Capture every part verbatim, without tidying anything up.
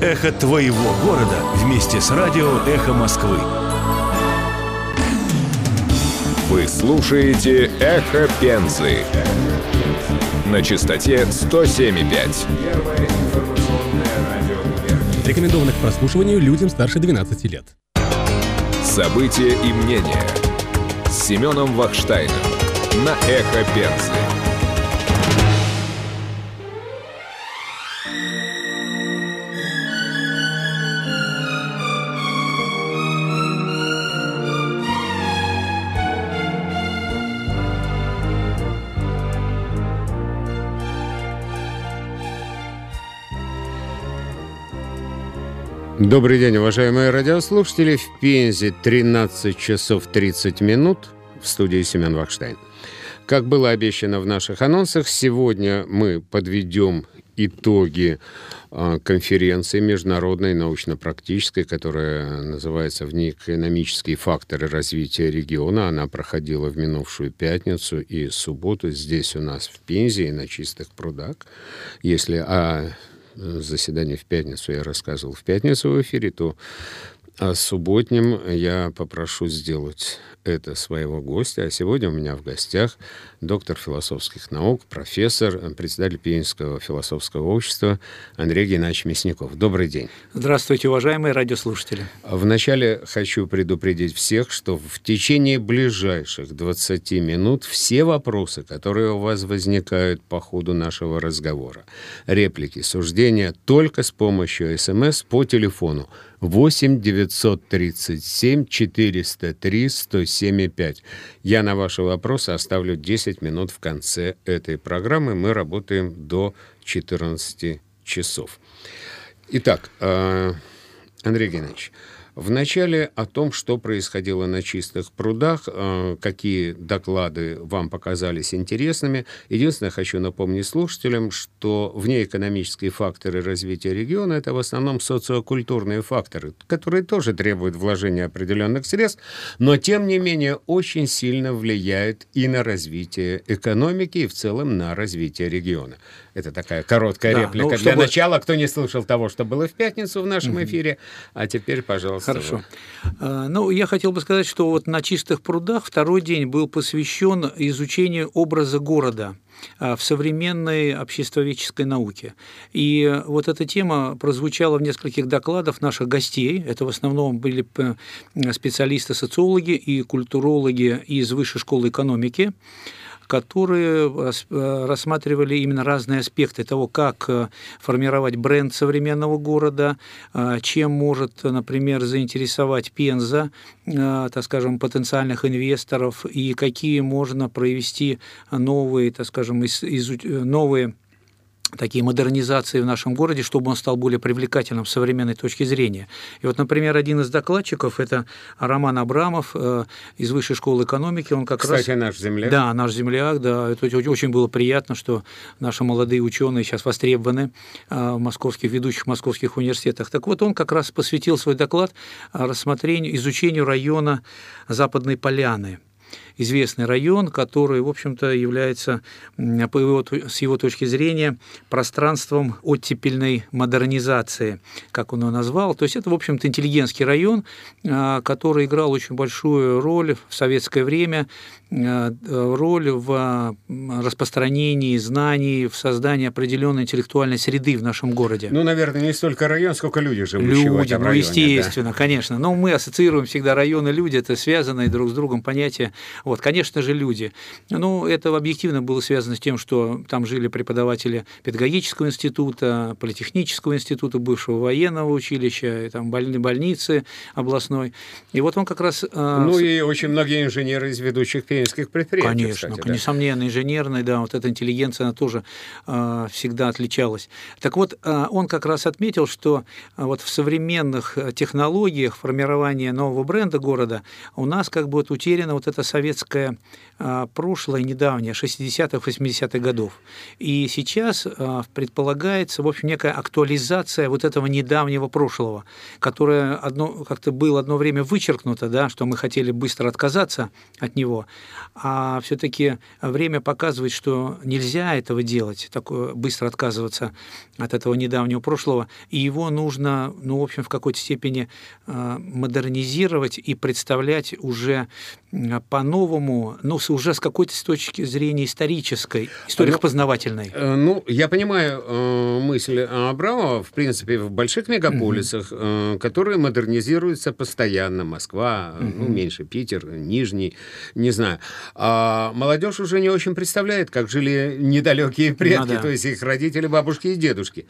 Эхо твоего города вместе с радио «Эхо Москвы». Вы слушаете «Эхо Пензы» на частоте сто семь и пять. Рекомендовано к прослушиванию людям старше двенадцати лет. События и мнения с Семеном Вахштайном на «Эхо Пензы». Добрый день, уважаемые радиослушатели. В Пензе тринадцать часов тридцать минут. В студии Семен Вахштайн. Как было обещано в наших анонсах, сегодня мы подведем итоги э, конференции международной научно-практической, которая называется «Внеэкономические факторы развития региона». Она проходила в минувшую пятницу и субботу здесь у нас в Пензе и на Чистых прудах. Если о заседании в пятницу я рассказывал в пятницу в эфире, то о субботнем я попрошу сделать это своего гостя. А сегодня у меня в гостях доктор философских наук, профессор, председатель Пензенского философского общества Андрей Геннадьевич Мясников. Добрый день. Здравствуйте, уважаемые радиослушатели. Вначале хочу предупредить всех, что в течение ближайших двадцати минут все вопросы, которые у вас возникают по ходу нашего разговора, реплики, суждения, только с помощью СМС по телефону восемь девятьсот тридцать семь четыреста три сто семь пять. Я на ваши вопросы оставлю десять минут в конце этой программы. Мы работаем до четырнадцати часов. Итак, Андрей Геннадьевич, вначале о том, что происходило на Чистых прудах, какие доклады вам показались интересными. Единственное, хочу напомнить слушателям, что внеэкономические факторы развития региона — это в основном социокультурные факторы, которые тоже требуют вложения определенных средств, но, тем не менее, очень сильно влияют и на развитие экономики, и в целом на развитие региона. Это такая короткая да, реплика ну, чтобы... для начала. Кто не слышал того, что было в пятницу в нашем mm-hmm. эфире, а теперь, пожалуйста. Хорошо. А, ну, я хотел бы сказать, что вот на Чистых прудах второй день был посвящен изучению образа города в современной обществоведческой науке. И вот эта тема прозвучала в нескольких докладах наших гостей. Это в основном были специалисты-социологи и культурологи из Высшей школы экономики, которые рассматривали именно разные аспекты того, как формировать бренд современного города, чем может, например, заинтересовать Пенза, так скажем, потенциальных инвесторов, и какие можно провести новые, так скажем, из, из, новые такие модернизации в нашем городе, чтобы он стал более привлекательным с современной точки зрения. И вот, например, один из докладчиков – это Роман Абрамов э, из Высшей школы экономики. Он как Кстати, раз... наш земляк. Да, наш земляк, да. Это очень было приятно, что наши молодые ученые сейчас востребованы э, в московских, ведущих московских университетах. Так вот, он как раз посвятил свой доклад рассмотрению, изучению района Западной Поляны. Известный район, который, в общем-то, является, по его, с его точки зрения, пространством оттепельной модернизации, как он его назвал. То есть это, в общем-то, интеллигентский район, который играл очень большую роль в советское время, роль в распространении знаний, в создании определенной интеллектуальной среды в нашем городе. Ну, наверное, не столько район, сколько люди живущие в этом районе. Люди, ну, естественно, да? Конечно. Но мы ассоциируем всегда районы, люди, это связанные друг с другом понятия. Вот, конечно же, люди. Ну, это объективно было связано с тем, что там жили преподаватели педагогического института, политехнического института, бывшего военного училища, там больницы областной. И вот он как раз... Ну, и очень многие инженеры из ведущих пензенских предприятий. Конечно, кстати, да. Несомненно, инженерная, да, вот эта интеллигенция, она тоже э, всегда отличалась. Так вот, э, он как раз отметил, что э, вот в современных технологиях формирования нового бренда города у нас как бы вот утеряна вот эта советское э, прошлое недавнее, шестидесятых, восьмидесятых годов. И сейчас э, предполагается, в общем, некая актуализация вот этого недавнего прошлого, которое одно, как-то было одно время вычеркнуто, да, что мы хотели быстро отказаться от него. а все-таки время показывает, что нельзя этого делать, такое, быстро отказываться от этого недавнего прошлого, и его нужно, ну, в общем, в какой-то степени модернизировать и представлять уже по-новому, ну, уже с какой-то с точки зрения исторической, историко-познавательной. Ну, ну, я понимаю э, мысль Абрамова, в принципе, в больших мегаполисах, uh-huh. э, которые модернизируются постоянно. Москва, uh-huh. ну, меньше Питер, Нижний, не знаю. А молодежь уже не очень представляет, как жили недалекие предки, ну, да. то есть их родители, бабушки и дедушки.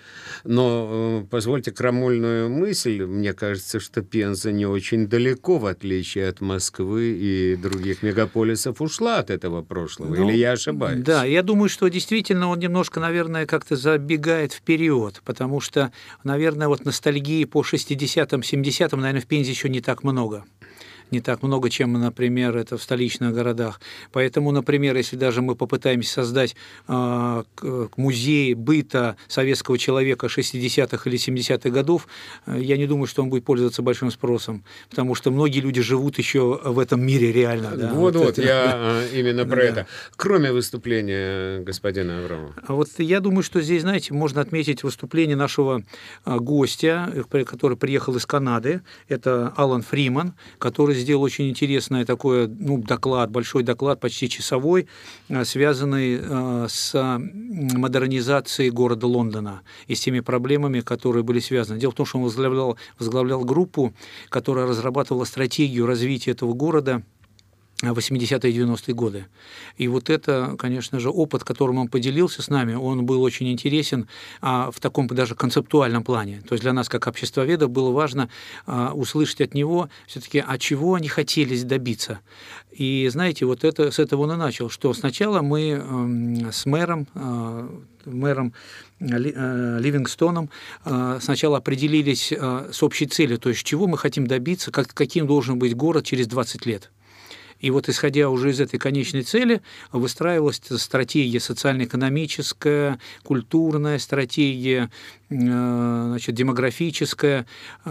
Но э, позвольте крамольную мысль, мне кажется, что Пенза не очень далеко, в отличие от Москвы и других мегаполисов, ушла от этого прошлого, ну, или я ошибаюсь? Да, я думаю, что действительно он немножко, наверное, как-то забегает вперед, потому что, наверное, вот ностальгии по шестидесятым, семидесятым, наверное, в Пензе еще не так много. Не так много, чем, например, это в столичных городах. Поэтому, например, если даже мы попытаемся создать э, музей быта советского человека шестидесятых или семидесятых годов, э, я не думаю, что он будет пользоваться большим спросом, потому что многие люди живут еще в этом мире реально. Да? Вот-вот, вот я да. именно про да. это. Кроме выступления господина Аврамова. Вот я думаю, что здесь, знаете, можно отметить выступление нашего гостя, который приехал из Канады. Это Алан Фриман, который сделал очень интересный такой, ну, доклад, большой доклад, почти часовой, связанный с модернизацией города Лондона и с теми проблемами, которые были связаны. Дело в том, что он возглавлял, возглавлял группу, которая разрабатывала стратегию развития этого города в восьмидесятые и девяностые годы. И вот это, конечно же, опыт, которым он поделился с нами, он был очень интересен а, в таком даже концептуальном плане. То есть для нас, как обществоведов, было важно а, услышать от него все-таки, а чего они хотели добиться. И, знаете, вот это, с этого он и начал, что сначала мы э, с мэром, э, мэром Ливингстоном сначала определились с общей целью, то есть чего мы хотим добиться, как, каким должен быть город через двадцать лет. И вот, исходя уже из этой конечной цели, выстраивалась стратегия социально-экономическая, культурная стратегия, значит, демографическая.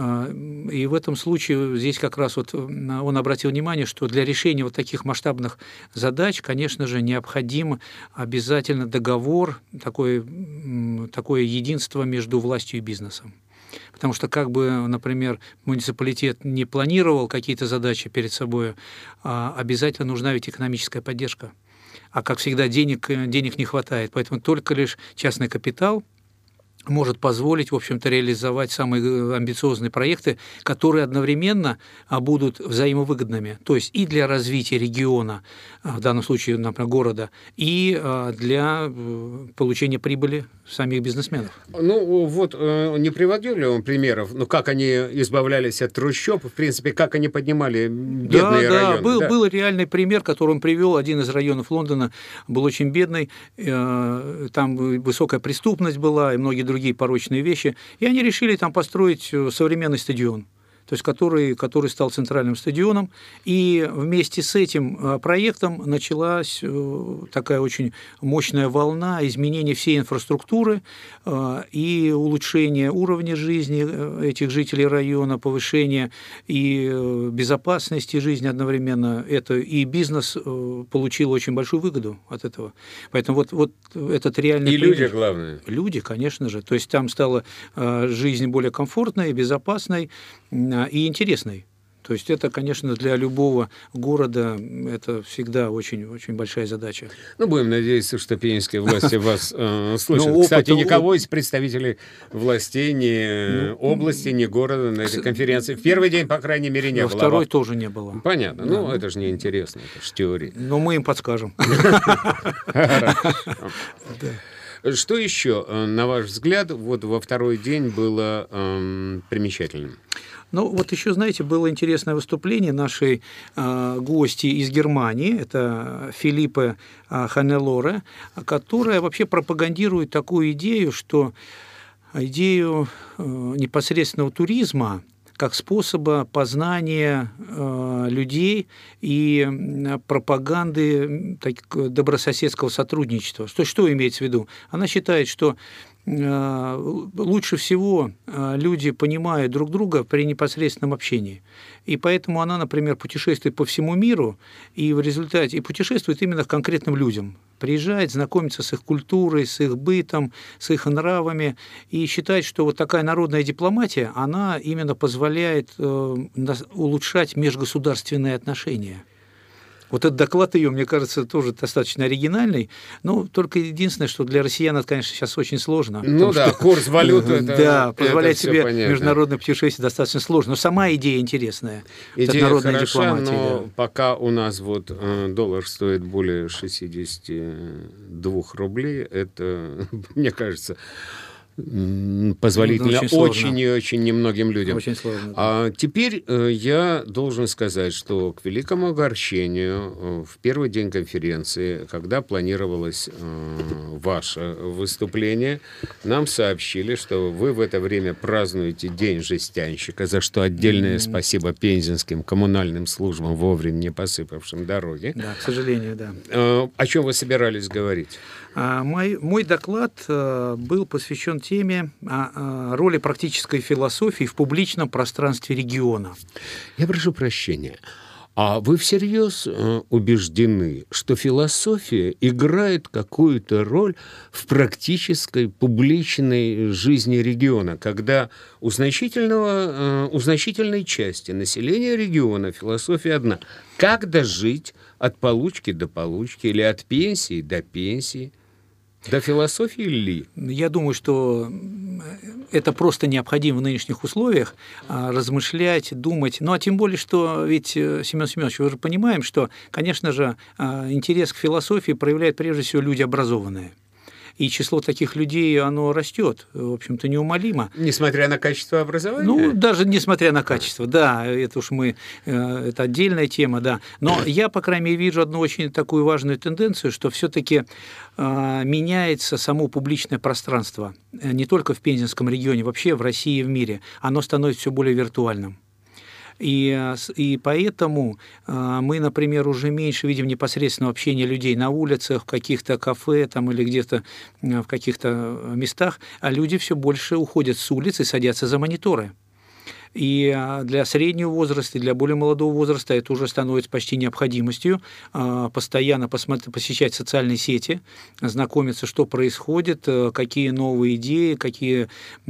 И в этом случае здесь как раз вот он обратил внимание, что для решения вот таких масштабных задач, конечно же, необходим обязательно договор, такое, такое единство между властью и бизнесом. Потому что, как бы, например, муниципалитет не планировал какие-то задачи перед собой, обязательно нужна ведь экономическая поддержка. А, как всегда, денег, денег не хватает. Поэтому только лишь частный капитал может позволить, в общем-то, реализовать самые амбициозные проекты, которые одновременно будут взаимовыгодными. То есть и для развития региона, в данном случае, например, города, и для получения прибыли самих бизнесменов. Ну, вот не приводили он примеров, ну, как они избавлялись от трущоб, в принципе, как они поднимали бедные да, районы. Да, был, да, был реальный пример, который он привел. Один из районов Лондона был очень бедный, там высокая преступность была и многие другие другие порочные вещи, и они решили там построить современный стадион, то есть который, который стал центральным стадионом, и вместе с этим проектом началась такая очень мощная волна изменения всей инфраструктуры и улучшения уровня жизни этих жителей района, повышения и безопасности жизни одновременно. Это и бизнес получил очень большую выгоду от этого. Поэтому вот, вот этот реальный... И пример. Люди, главное. Люди, конечно же. То есть там стала жизнь более комфортной, безопасной и интересной. То есть это, конечно, для любого города это всегда очень-очень большая задача. Ну, будем надеяться, что пензенские власти вас э, слышат. Ну, Кстати, опыт, никого опыт... из представителей властей ни ну, области, ни города на этой конференции в первый день, по крайней мере, не во было. Во второй тоже не было. Понятно. Да. Ну, это же неинтересно, это же теория. Но мы им подскажем. Что еще, на ваш взгляд, вот во второй день было эм, примечательным? Ну, вот еще, знаете, было интересное выступление нашей э, гости из Германии, это Филиппе э, Ханнелоре, которая вообще пропагандирует такую идею, что идею э, непосредственного туризма как способа познания э, людей и пропаганды так, добрососедского сотрудничества. То есть, что имеется в виду? Она считает, что лучше всего люди понимают друг друга при непосредственном общении. И поэтому она, например, путешествует по всему миру, и в результате и путешествует именно к конкретным людям. Приезжает, знакомится с их культурой, с их бытом, с их нравами, и считает, что вот такая народная дипломатия, она именно позволяет улучшать межгосударственные отношения. Вот этот доклад ее, мне кажется, тоже достаточно оригинальный, но только единственное, что для россиян это, конечно, сейчас очень сложно. Ну да, что, курс валюты. Это, да, позволять это себе понятно. Международное путешествие достаточно сложно, но сама идея интересная. Идея народная хороша, дипломатия, но да. пока у нас вот доллар стоит более шестьдесят два рублей, это, мне кажется, позволительно очень, очень и очень немногим людям. Очень сложно. Да. А теперь э, я должен сказать, что к великому огорчению э, в первый день конференции, когда планировалось э, ваше выступление, нам сообщили, что вы в это время празднуете День жестянщика, за что отдельное mm-hmm. спасибо пензенским коммунальным службам, вовремя не посыпавшим дороги. Да, к сожалению, да. Э, о чем вы собирались говорить? А, мой, мой доклад э, был посвящен теме о роли практической философии в публичном пространстве региона. Я прошу прощения. А вы всерьез убеждены, что философия играет какую-то роль в практической публичной жизни региона, когда у, значительного, у значительной части населения региона философия одна? Как дожить от получки до получки или от пенсии до пенсии? До философии ли? Я думаю, что это просто необходимо в нынешних условиях размышлять, думать. Ну, а тем более, что ведь, Семен Семенович, вы же понимаем, что, конечно же, интерес к философии проявляют прежде всего люди образованные. И число таких людей, оно растет, в общем-то, неумолимо. Несмотря на качество образования? Ну, даже несмотря на качество, да, это уж мы, это отдельная тема, да. Но я, по крайней мере, вижу одну очень такую важную тенденцию, что все-таки э, меняется само публичное пространство, не только в Пензенском регионе, вообще в России и в мире. Оно становится все более виртуальным. И, и поэтому э, мы, например, уже меньше видим непосредственного общения людей на улицах, в каких-то кафе там, или где-то в каких-то местах, а люди все больше уходят с улиц и садятся за мониторы. И для среднего возраста, и для более молодого возраста это уже становится почти необходимостью постоянно посещать социальные сети, знакомиться, что происходит, какие новые идеи, какие,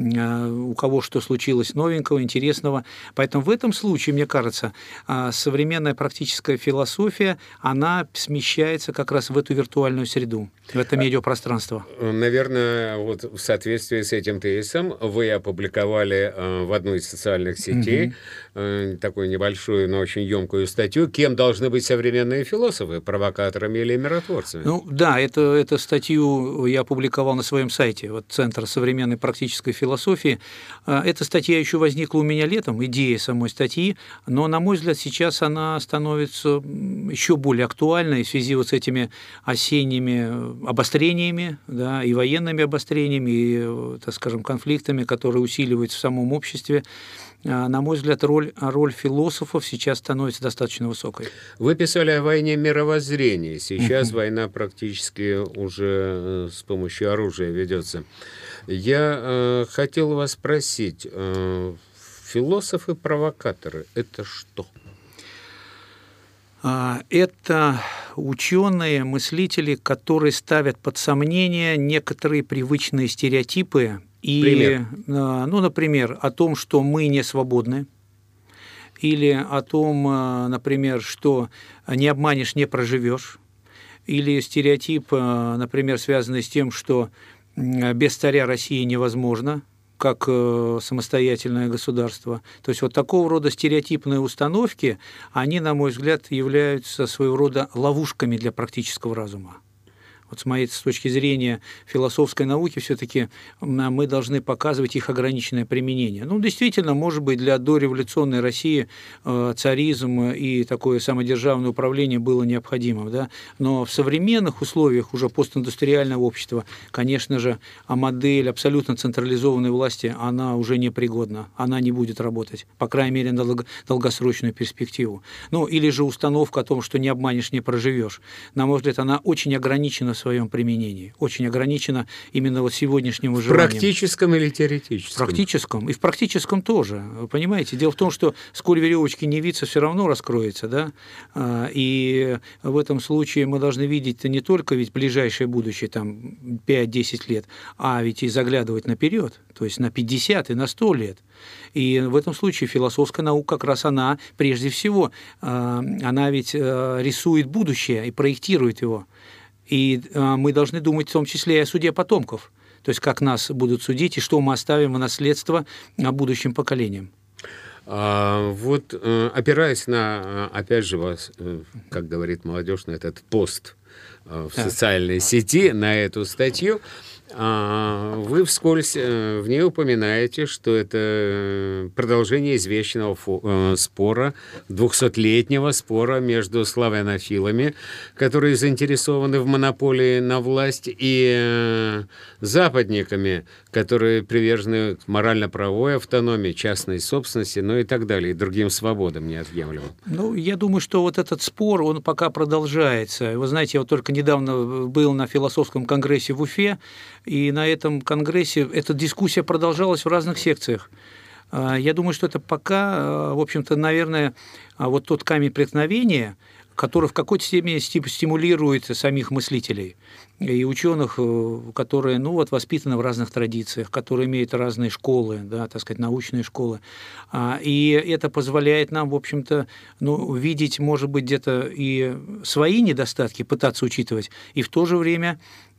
у кого что случилось новенького, интересного. Поэтому в этом случае, мне кажется, современная практическая философия, она смещается как раз в эту виртуальную среду, в это медиапространство. Наверное, вот в соответствии с этим тезисом вы опубликовали в одной из социальных сетей, угу. такую небольшую, но очень емкую статью, кем должны быть современные философы, провокаторами или миротворцами. Ну да, это, эту статью я опубликовал на своем сайте, вот Центр современной практической философии. Эта статья еще возникла у меня летом, идея самой статьи, но, на мой взгляд, сейчас она становится еще более актуальной в связи вот с этими осенними обострениями, да, и военными обострениями, и, так скажем, конфликтами, которые усиливаются в самом обществе. На мой взгляд, роль, роль философов сейчас становится достаточно высокой. Вы писали о войне мировоззрения. Сейчас uh-huh. война практически уже с помощью оружия ведется. Я э, хотел вас спросить, э, философы-провокаторы – это что? Это ученые, мыслители, которые ставят под сомнение некоторые привычные стереотипы. И, Пример. ну, например, о том, что мы не свободны, или о том, например, что не обманешь, не проживешь, или стереотип, например, связанный с тем, что без царя России невозможно, как самостоятельное государство. То есть вот такого рода стереотипные установки, они, на мой взгляд, являются своего рода ловушками для практического разума. Вот с моей с точки зрения философской науки все-таки мы должны показывать их ограниченное применение. Ну, действительно, может быть, для дореволюционной России царизм и такое самодержавное управление было необходимым, да? Но в современных условиях уже постиндустриального общества, конечно же, модель абсолютно централизованной власти, она уже непригодна, она не будет работать, по крайней мере, на долгосрочную перспективу. Ну, или же установка о том, что не обманешь, не проживешь. На мой взгляд, она очень ограничена в своем применении, очень ограничено именно вот сегодняшним выживанием. В практическом или теоретическом? В практическом. И в практическом тоже. Вы понимаете? Дело в том, что сколь веревочки не виться, все равно раскроется, да? И в этом случае мы должны видеть не только ведь ближайшее будущее, там, пять-десять лет, а ведь и заглядывать наперед, то есть на пятьдесят и на сто лет. И в этом случае философская наука как раз она, прежде всего, она ведь рисует будущее и проектирует его. И мы должны думать в том числе и о суде потомков, то есть как нас будут судить и что мы оставим в наследство будущим поколениям. А, вот, опираясь на, опять же, вас, как говорит молодежь, на этот пост в да. социальной сети, на эту статью, вы вскользь в ней упоминаете, что это продолжение извечного спора, двухсотлетнего спора между славянофилами, которые заинтересованы в монополии на власть, и западниками, которые привержены морально-правовой автономии, частной собственности, ну и так далее, и другим свободам неотъемлемым. Ну, я думаю, что вот этот спор, он пока продолжается. Вы знаете, я вот только недавно был на философском конгрессе в Уфе, и на этом конгрессе эта дискуссия продолжалась в разных секциях. Я думаю, что это пока, в общем-то, наверное, вот тот камень преткновения, который в какой-то степени стимулирует самих мыслителей и ученых, которые, ну, вот, воспитаны в разных традициях, которые имеют разные школы, да, так сказать, научные школы. И это позволяет нам, в общем-то, ну, видеть, может быть, где-то и свои недостатки, пытаться учитывать, и в то же время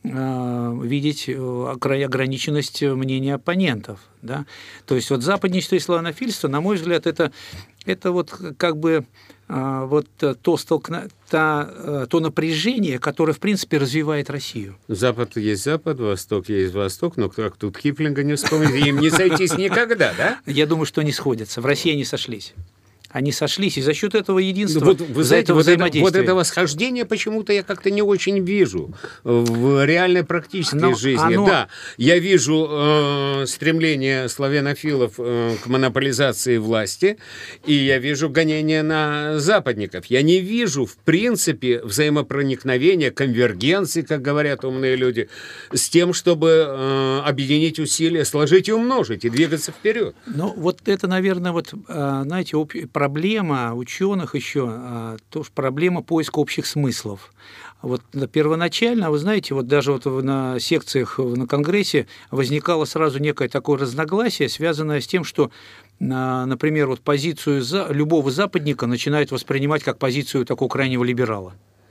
видеть ограниченность мнения оппонентов. Да? То есть вот западничество и славянофильство, на мой взгляд, это, это вот как бы вот то, столкно... то, то напряжение, которое, в принципе, развивает Россию. Запад есть Запад, Восток есть Восток, но как тут Киплинга не вспомнить, им не сойтись никогда, да? Я думаю, что они сходятся. В России они сошлись. Они сошлись, и за счет этого единства, вот, вы знаете, этого вот взаимодействия. Это, вот это восхождение почему-то я как-то не очень вижу в реальной практической оно, жизни. Оно... Да, я вижу э, стремление славянофилов э, к монополизации власти, и я вижу гонение на западников. Я не вижу, в принципе, взаимопроникновения, конвергенции, как говорят умные люди, с тем, чтобы э, объединить усилия, сложить и умножить, и двигаться вперед. Ну, вот это, наверное, вот, знаете, проблема ученых еще, тоже проблема поиска общих смыслов. Вот первоначально, вы знаете, вот даже вот на секциях на Конгрессе возникало сразу некое такое разногласие, связанное с тем, что, например, вот позицию любого западника начинают воспринимать как позицию такого крайнего либерала.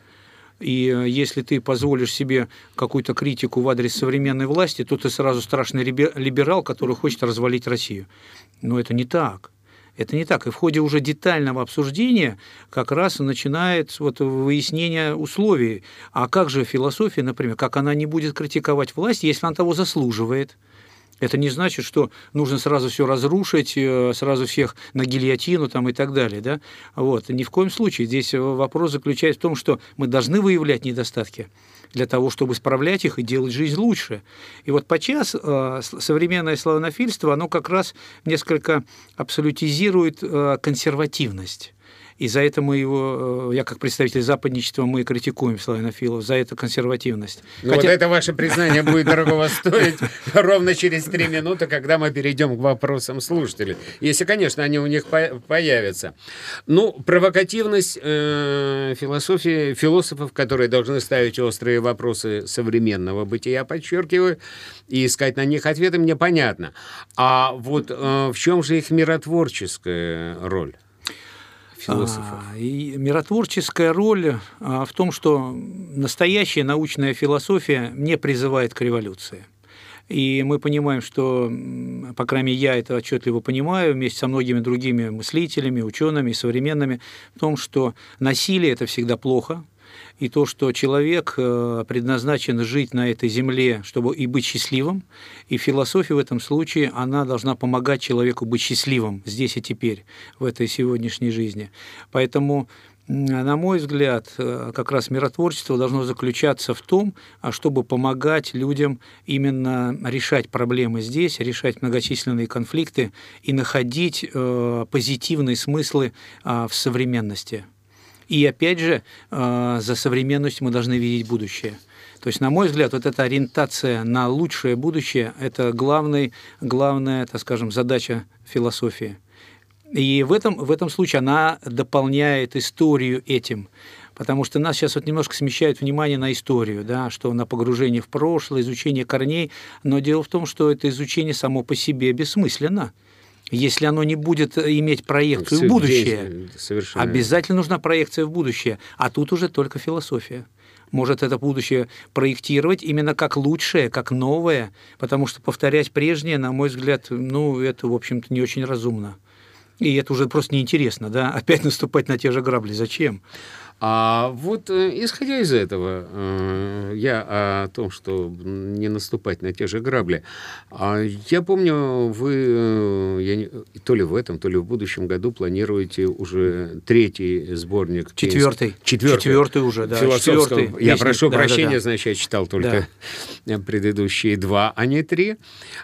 И если ты позволишь себе какую-то критику в адрес современной власти, то ты сразу страшный либерал, который хочет развалить Россию. Но это не так. Это не так. И в ходе уже детального обсуждения как раз начинает вот выяснение условий. А как же философия, например, как она не будет критиковать власть, если она того заслуживает? Это не значит, что нужно сразу все разрушить, сразу всех на гильотину там, и так далее. Да? Вот. Ни в коем случае. Здесь вопрос заключается в том, что мы должны выявлять недостатки для того, чтобы исправлять их и делать жизнь лучше. И вот подчас современное славянофильство, оно как раз несколько абсолютизирует консервативность. И за это мы его, я как представитель западничества, мы критикуем славянофилов, за эту консервативность. Ну, Хотя... Вот это ваше признание будет дорого стоить ровно через три минуты, когда мы перейдем к вопросам слушателей. Если, конечно, они у них появятся. Ну, провокативность э, философии, философов, которые должны ставить острые вопросы современного бытия, подчеркиваю, и искать на них ответы, мне понятно. А вот э, в чем же их миротворческая роль? Философов. И миротворческая роль в том, что настоящая научная философия не призывает к революции. И мы понимаем, что, по крайней мере, я это отчетливо понимаю, вместе со многими другими мыслителями, учеными, современными, в том, что насилие – это всегда плохо, и то, что человек предназначен жить на этой земле, чтобы и быть счастливым, и философия в этом случае, она должна помогать человеку быть счастливым здесь и теперь, в этой сегодняшней жизни. Поэтому, на мой взгляд, как раз миротворчество должно заключаться в том, чтобы помогать людям именно решать проблемы здесь, решать многочисленные конфликты и находить позитивные смыслы в современности. И опять же, за современностью мы должны видеть будущее. То есть, на мой взгляд, вот эта ориентация на лучшее будущее – это главный, главная, так скажем, задача философии. И в этом, в этом случае она дополняет историю этим. Потому что нас сейчас вот немножко смещает внимание на историю, да, что на погружение в прошлое, изучение корней. Но дело в том, что это изучение само по себе бессмысленно. Если оно не будет иметь проекцию в будущее, совершенно обязательно нужна проекция в будущее. А тут уже только философия может это будущее проектировать именно как лучшее, как новое, потому что повторять прежнее, на мой взгляд, ну, это, в общем-то, не очень разумно. И это уже просто неинтересно, да, опять наступать на те же грабли. Зачем? А вот исходя из этого, я о том, что не наступать на те же грабли, я помню, вы я не, то ли в этом, то ли в будущем году планируете уже третий сборник. Четвертый. Четвертый, Четвертый уже, да. Философского. Я Четвертый. прошу да, прощения, да, да. Значит, я читал только да. предыдущие два, а не три.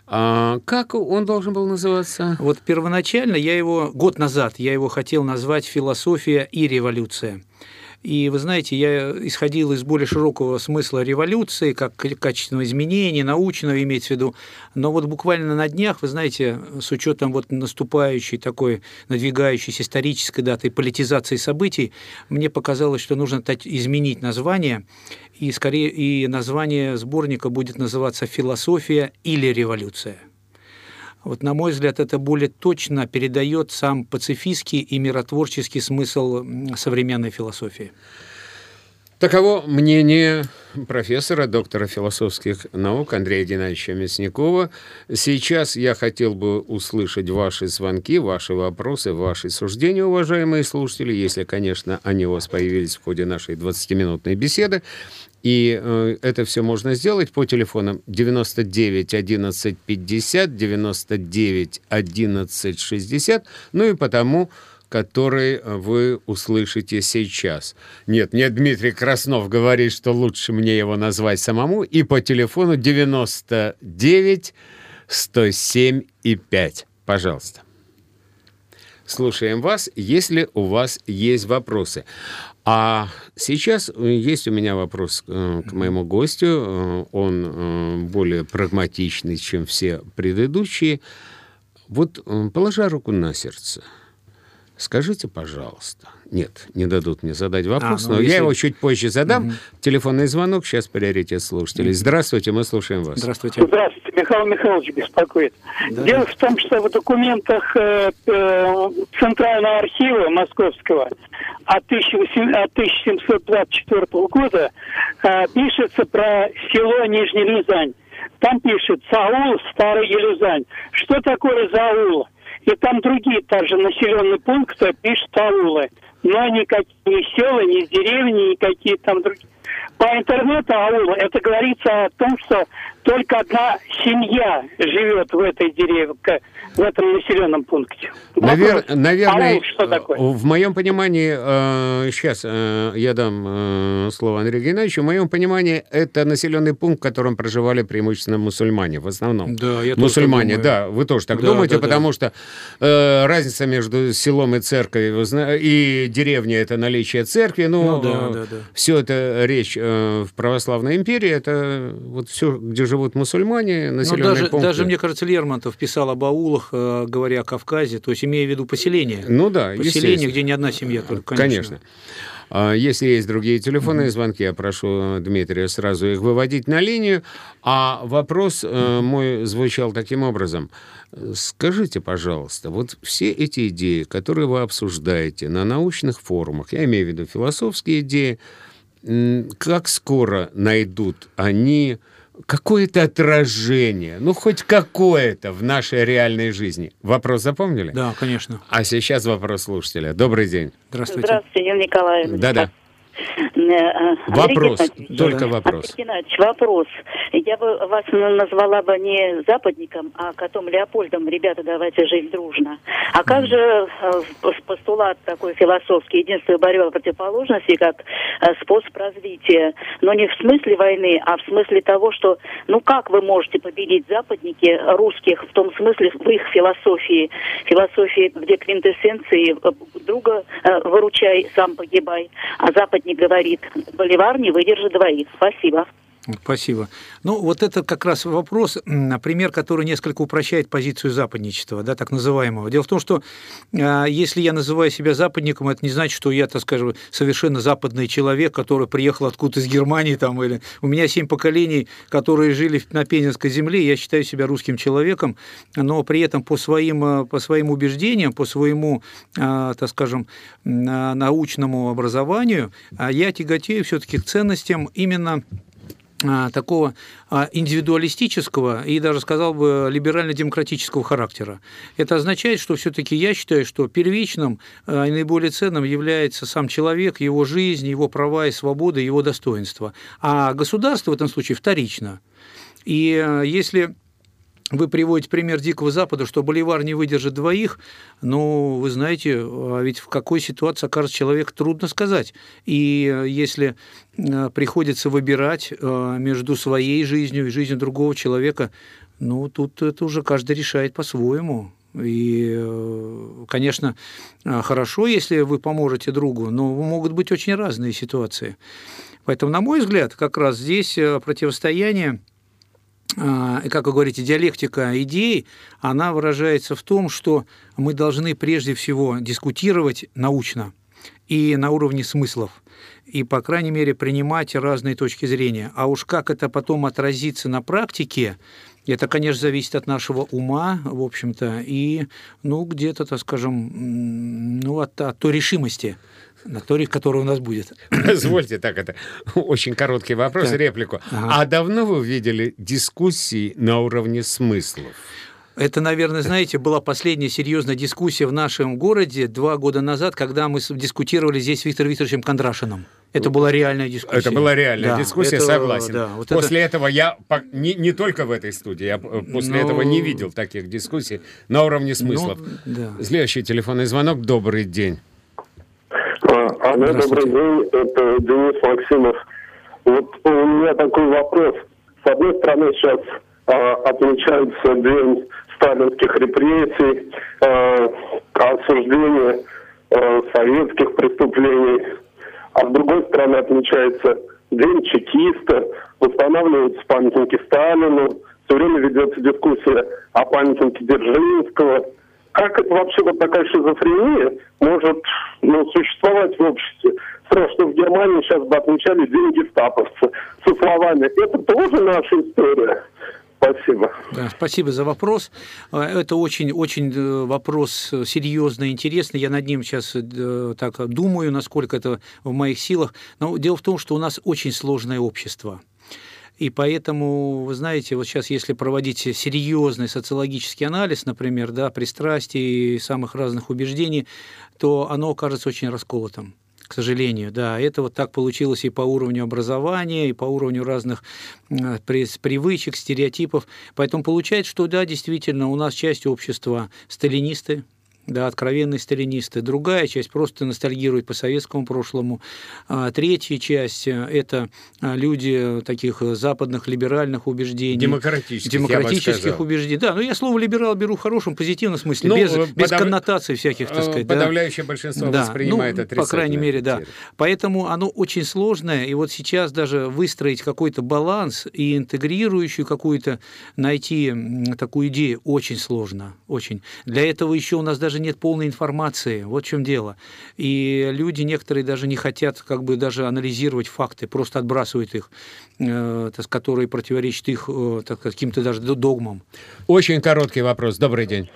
А как он должен был называться? Вот первоначально я его, год назад, я его хотел назвать «Философия и революция». И вы знаете, я исходил из более широкого смысла революции, как качественного изменения, научного имеется в виду. Но вот буквально на днях, вы знаете, с учетом вот наступающей такой надвигающейся исторической даты политизации событий, мне показалось, что нужно изменить название, и скорее и название сборника будет называться «Философия или революция». Вот, на мой взгляд, это более точно передает сам пацифистский и миротворческий смысл современной философии. Таково мнение профессора, доктора философских наук Андрея Геннадьевича Мясникова. Сейчас я хотел бы услышать ваши звонки, ваши вопросы, ваши суждения, уважаемые слушатели, если, конечно, они у вас появились в ходе нашей двадцатиминутной беседы. И э, это все можно сделать по телефонам девяносто девять одиннадцать пятьдесят, девяносто девять одиннадцать шестьдесят, ну и потому, который вы услышите сейчас. Нет, не Дмитрий Краснов говорит, что лучше мне его назвать самому, и по телефону девяносто девять сто семь и пять. Пожалуйста. Слушаем вас, если у вас есть вопросы. А сейчас есть у меня вопрос к моему гостю. Он более прагматичный, чем все предыдущие. Вот, положа руку на сердце, скажите, пожалуйста. Нет, не дадут мне задать вопрос, а, ну, но если... я его чуть позже задам. Угу. Телефонный звонок, сейчас приоритет слушателей. Здравствуйте, мы слушаем вас. Здравствуйте. Здравствуйте, Михаил Михайлович беспокоит. Да. Дело в том, что в документах э, э, Центрального архива Московского от тысяча семьсот двадцать четвёртого года э, пишется про село Нижний Лизань. Там пишет «Заул, Старый Елюзань». Что такое заул? И там другие также населенные пункты пишут аулы. Но никакие ни села, ни деревни, никакие там другие. По интернету аула это говорится о том, что только одна семья живет в этой деревне, в этом населенном пункте. Навер... Наверное, аул, что такое? В моем понимании, э, сейчас э, я дам э, слово Андрею Геннадьевичу, в моем понимании это населенный пункт, в котором проживали преимущественно мусульмане, в основном. Да, я мусульмане, тоже да, вы тоже так да, думаете, да, потому да. что э, разница между селом и церковью и деревней — это наличие церкви, ну, ну да, э, да, да. все это речь э, в православной империи, это вот все, где живут мусульмане, населенные даже, пункты. Даже, мне кажется, Лермонтов писал об аулах, э, говоря о Кавказе, то есть имея в виду поселение. Ну да, поселение, где не одна семья только, конечно. Конечно. Если есть другие телефонные mm-hmm. звонки, я прошу Дмитрия сразу их выводить на линию. А вопрос mm-hmm. мой звучал таким образом. Скажите, пожалуйста, вот все эти идеи, которые вы обсуждаете на научных форумах, я имею в виду философские идеи, как скоро найдут они какое-то отражение, ну, хоть какое-то в нашей реальной жизни? Вопрос запомнили? Да, конечно. А сейчас вопрос слушателя. Добрый день. Здравствуйте. Здравствуйте, Юрий Николаевич. Да-да. Андрей Вопрос, только да. вопрос. Андрей Геннадьевич, вопрос. Я бы вас назвала бы не западником, а котом Леопольдом. Ребята, давайте жить дружно. А как же постулат такой философский, единство и борьба противоположностей, как способ развития? Но не в смысле войны, а в смысле того, что, ну как вы можете победить западники русских, в том смысле в их философии, философии, где квинтэссенции друга выручай, сам погибай, а западник говорит, Боливар не выдержит двоих. Спасибо. Спасибо. Ну, вот это как раз вопрос, пример, который несколько упрощает позицию западничества, да, так называемого. Дело в том, что э, если я называю себя западником, это не значит, что я, так скажем, совершенно западный человек, который приехал откуда-то из Германии, там, или у меня семь поколений, которые жили на Пензенской земле, я считаю себя русским человеком, но при этом по своим, по своим убеждениям, по своему, э, так скажем, научному образованию я тяготею все-таки к ценностям именно такого индивидуалистического и даже, сказал бы, либерально-демократического характера. Это означает, что все-таки я считаю, что первичным и наиболее ценным является сам человек, его жизнь, его права и свободы, его достоинство. А государство в этом случае вторично. И если вы приводите пример Дикого Запада, что боливар не выдержит двоих, но вы знаете, а ведь в какой ситуации окажется человек, трудно сказать. И если приходится выбирать между своей жизнью и жизнью другого человека, ну, тут это уже каждый решает по-своему. И, конечно, хорошо, если вы поможете другу, но могут быть очень разные ситуации. Поэтому, на мой взгляд, как раз здесь противостояние, и, как вы говорите, диалектика идей, она выражается в том, что мы должны прежде всего дискутировать научно и на уровне смыслов, и, по крайней мере, принимать разные точки зрения. А уж как это потом отразится на практике, это, конечно, зависит от нашего ума, в общем-то, и, ну, где-то, так скажем, ну, от, от той решимости, на той, которая у нас будет. Позвольте, так это очень короткий вопрос, так. реплику. Ага. А давно вы видели дискуссии на уровне смыслов? Это, наверное, знаете, была последняя серьезная дискуссия в нашем городе два года назад, когда мы дискутировали здесь с Виктором Викторовичем Кондрашиным. Это была реальная дискуссия. Это была реальная да, дискуссия, это, согласен. Да, вот после это... этого я, не, не только в этой студии, я после Но... этого не видел таких дискуссий на уровне смыслов. Ну, да. Следующий телефонный звонок. Добрый день. Алло, добрый день, это Денис Максимов. Вот у меня такой вопрос. С одной стороны, сейчас а, отмечается День сталинских репрессий, а, осуждение а, советских преступлений, а с другой стороны отмечается День чекиста, восстанавливаются памятники Сталину, все время ведется дискуссия о памятнике Дзержинского. Как это вообще вот такая шизофрения может ну, существовать в обществе? Сразу, что в Германии сейчас бы отмечали День гестаповца со словами «это тоже наша история». Спасибо. Да, спасибо за вопрос. Это очень-очень вопрос серьезный, интересный. Я над ним сейчас так думаю, насколько это в моих силах. Но дело в том, что у нас очень сложное общество. И поэтому, вы знаете, вот сейчас, если проводить серьезный социологический анализ, например, да, пристрастий и самых разных убеждений, то оно окажется очень расколотым, к сожалению. Да, это вот так получилось и по уровню образования, и по уровню разных привычек, стереотипов. Поэтому получается, что да, действительно, у нас часть общества сталинисты, да, откровенные сталинисты. Другая часть просто ностальгирует по советскому прошлому. А третья часть – это люди таких западных либеральных убеждений. Демократических, демократических убеждений. Да, но я слово «либерал» беру в хорошем, позитивном смысле, ну, без, подав... без коннотаций всяких, так сказать. Подавляющее да. большинство да. воспринимает ну, отрицательно. По крайней мере, да. Поэтому оно очень сложное, и вот сейчас даже выстроить какой-то баланс и интегрирующую какую-то, найти такую идею очень сложно, очень. Для этого еще у нас даже нет полной информации, вот в чем дело. И люди некоторые даже не хотят как бы даже анализировать факты, просто отбрасывают их, э, которые противоречат их э, так, каким-то даже догмам. Очень короткий вопрос. Добрый день.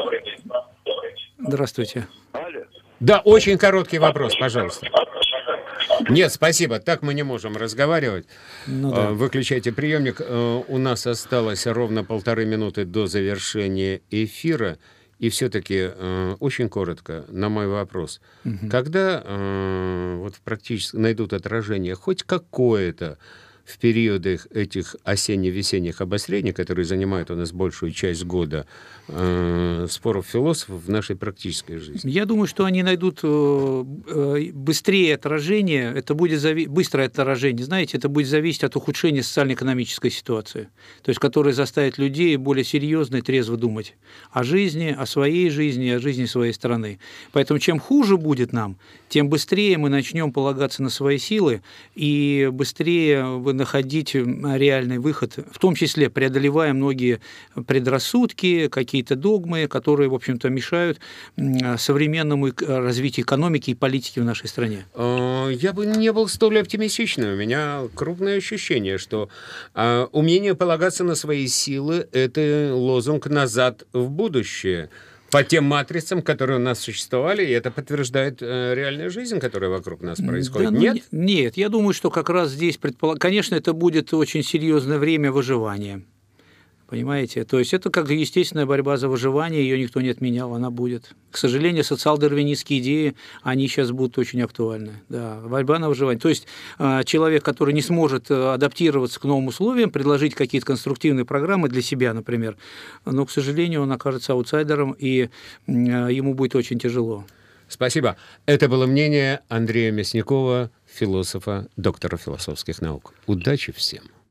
Здравствуйте. Да, очень короткий вопрос, пожалуйста. Нет, спасибо, так мы не можем разговаривать. Ну, да. Выключайте приемник. У нас осталось ровно полторы минуты до завершения эфира. И все-таки э, очень коротко на мой вопрос. Угу. Когда э, вот практически найдут отражение хоть какое-то в периоды этих осенне-весенних обострений, которые занимают у нас большую часть года, э, споров философов в нашей практической жизни? Я думаю, что они найдут э, быстрее отражение, это будет зави... быстрое отражение, знаете, это будет зависеть от ухудшения социально-экономической ситуации, то есть которая заставит людей более серьезно и трезво думать о жизни, о своей жизни, о жизни своей страны. Поэтому чем хуже будет нам, тем быстрее мы начнем полагаться на свои силы, и быстрее, вы чтобы находить реальный выход, в том числе преодолевая многие предрассудки, какие-то догмы, которые, в общем-то, мешают современному развитию экономики и политики в нашей стране. Я бы не был столь оптимистичным. У меня крупное ощущение, что умение полагаться на свои силы – это лозунг «назад в будущее». По тем матрицам, которые у нас существовали, и это подтверждает э, реальная жизнь, которая вокруг нас происходит. Да, ну, нет? Нет, я думаю, что как раз здесь, предполаг... конечно, это будет очень серьезное время выживания. Понимаете? То есть это как естественная борьба за выживание, ее никто не отменял, она будет. К сожалению, социал-дарвинистские идеи, они сейчас будут очень актуальны. Да, борьба на выживание. То есть человек, который не сможет адаптироваться к новым условиям, предложить какие-то конструктивные программы для себя, например, но, к сожалению, он окажется аутсайдером, и ему будет очень тяжело. Спасибо. Это было мнение Андрея Мясникова, философа, доктора философских наук. Удачи всем.